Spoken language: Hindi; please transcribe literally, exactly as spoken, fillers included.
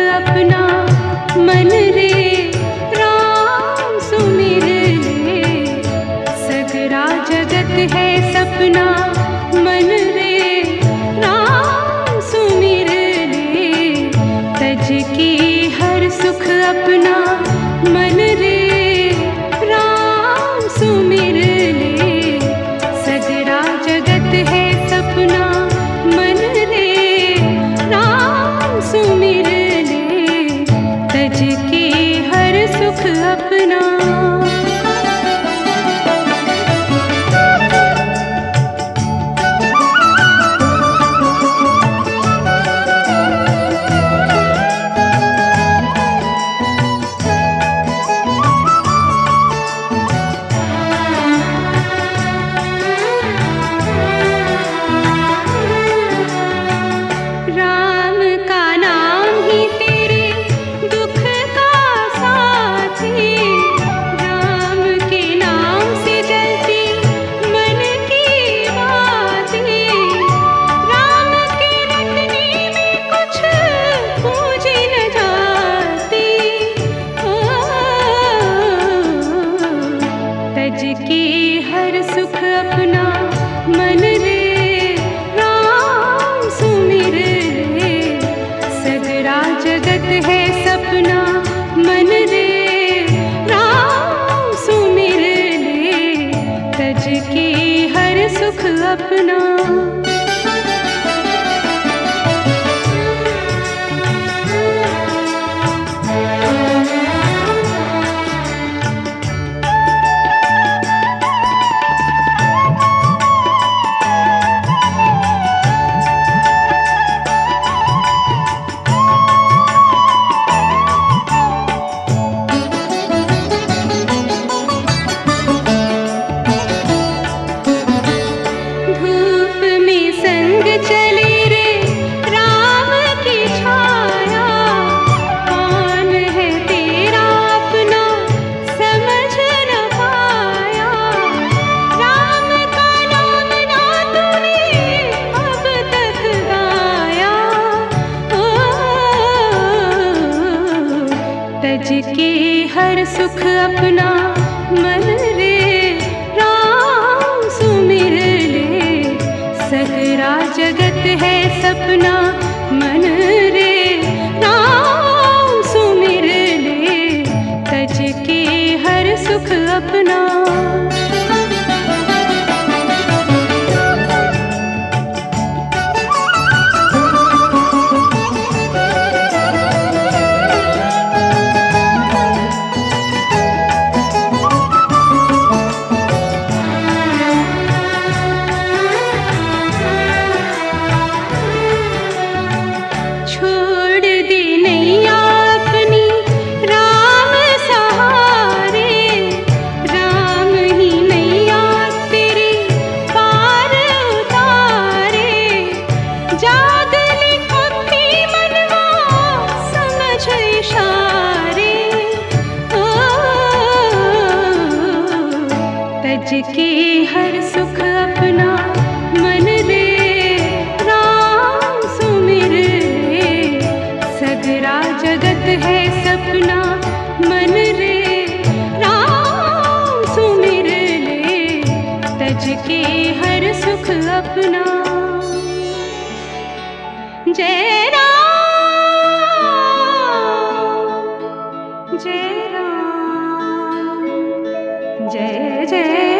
अपना मन रे राम सुमिर ले। सगरा जगत है सपना मन रे राम सुमिर ले। तज के हर सुख अपना मन रे राम सुमिर ले। सगरा जगत है सपना मन रे राम सुमिर ले। तज के हर सुख अपना। राम का नाम ही तेरे दुख का साथी। राम के नाम से जलती मन की बाती। राम के रटने में कुछ पूजी न जाती। ओ, तज के हर सुख अपना मन रे राम सुमिर ले। सगरा जगत है सपना मन रे राम सुमिर ले। तज के हर सुख अपना। धूप में संग चले रे राम की छाया। कौन है तेरा अपना समझ न पाया। राम का नाम ना तूने अब तक गाया। ओ, तज के हर सुख अपना मन रे राम सुमिर ले। सगरा जगत है सपना मन रे राम सुमिर ले। तज के हर सुख अपना। छोड़ दे नैया अपनी राम सहारे। राम ही नैया तेरी पार उतारे। जाग ले अपनी मनवा समझ इशारे। ओ, तज के हर सुख अपना मन रे राम सुमिर ले। सगरा जगत है सपना मन रे राम सुमिर ले। तज के हर सुख अपना। जय राम जय राम जय जय